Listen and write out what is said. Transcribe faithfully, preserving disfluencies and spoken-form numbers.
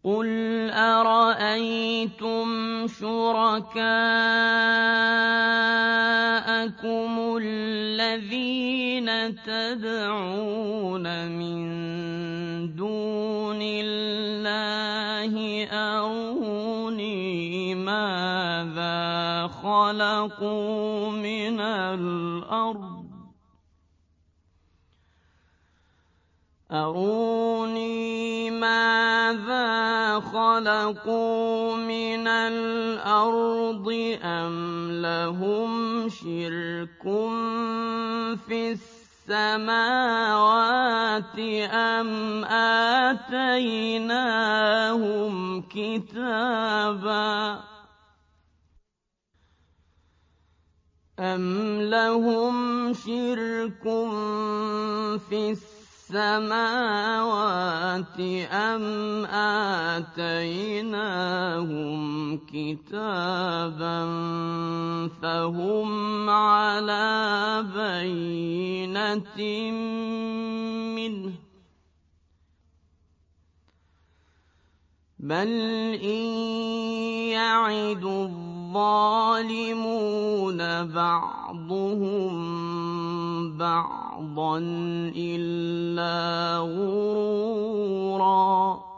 قُلْ أَرَأَيْتُمْ شُرَكَاءَكُمُ الَّذِينَ تَدْعُونَ مِن دُونِ اللَّهِ أَرُونِي مَاذَا خَلَقُوا مِنَ الْأَرْضِ أَرُونِي ماذا خَلَقُوا مِنَ الْأَرْضِ أَمْ لَهُمْ شِرْكٌ فِي السَّمَاوَاتِ أَمْ آتَيْنَاهُمْ كِتَابًا أَمْ لَهُمْ شِرْكٌ فِي السَّمَاوَاتِ أَمْ آتَيْنَاهُمْ كِتَابًا فَهُمْ عَلَىٰ بَيِّنَتٍ مِّنْهُ ۚ بَلْ إِن يَعِدُ الظَّالِمُونَ بَعْضُهُم بَعْضًا إِلَّا غُرُورًا